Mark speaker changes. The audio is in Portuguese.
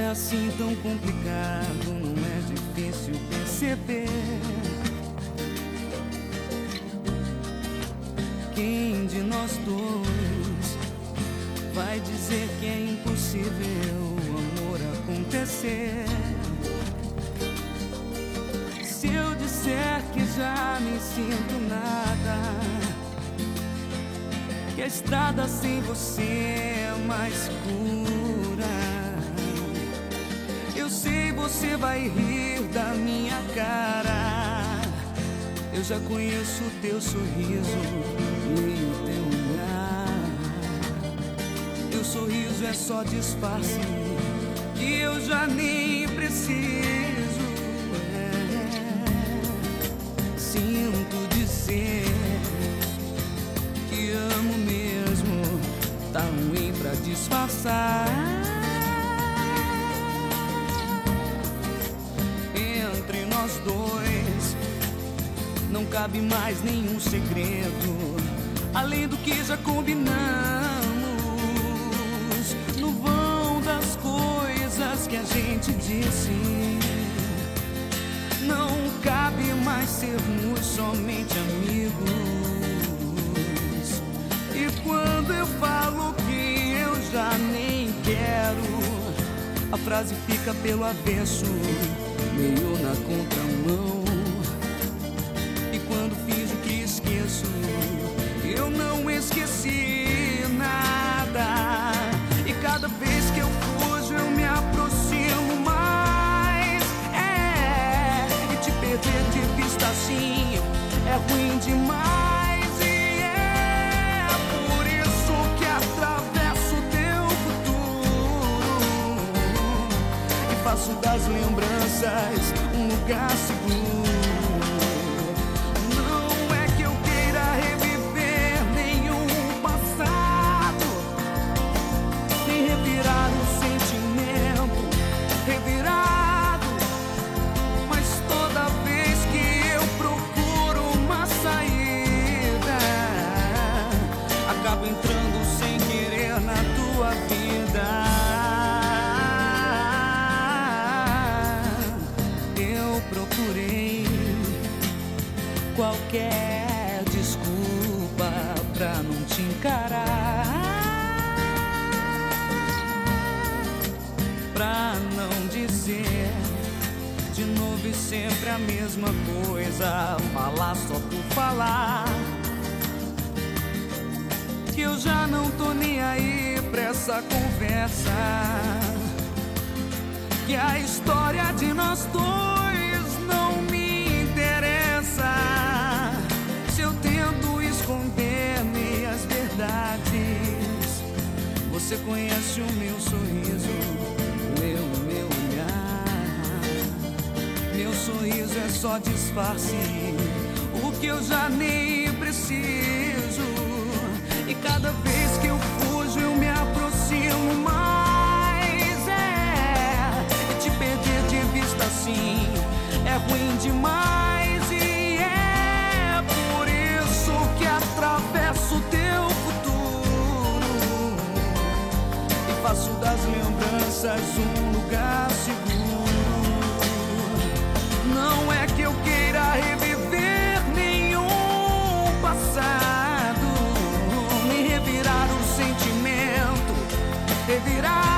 Speaker 1: assim tão complicado, não é difícil perceber. Quem de nós dois vai dizer que é impossível o amor acontecer? Se eu disser que já nem sinto nada, que a estrada sem você é mais escura, eu sei você vai rir da minha cara. Eu já conheço o teu sorriso e o teu olhar. Teu sorriso é só disfarce que eu já nem preciso. Sinto dizer que amo mesmo, tá ruim pra disfarçar. Entre nós dois não cabe mais nenhum segredo, além do que já combinamos. No vão das coisas que a gente disse, não cabe mais sermos somente amigos. E quando eu falo que eu já nem quero, a frase fica pelo avesso, meio na contramão. E quando fiz o que esqueço, eu não esqueci nada. E cada vez que eu fujo eu me aproximo mais. E te perder de vista assim é ruim demais. E é por isso que atravesso teu futuro e faço das lembranças um lugar seguro. Entrando sem querer na tua vida. Eu procurei qualquer desculpa pra não te encarar, pra não dizer de novo e sempre a mesma coisa, falar só por falar. Que eu já não tô nem aí pra essa conversa, que a história de nós dois não me interessa. Se eu tento esconder meias verdades, você conhece o meu sorriso, meu olhar. Meu sorriso é só disfarce, o que eu já nem preciso. E cada vez que eu fujo eu me aproximo mais. E te perder de vista assim é ruim demais. E é por isso que atravesso teu futuro e faço das lembranças um lugar seguro. Não é que eu queira reviver nenhum passado, revirar o sentimento, revirar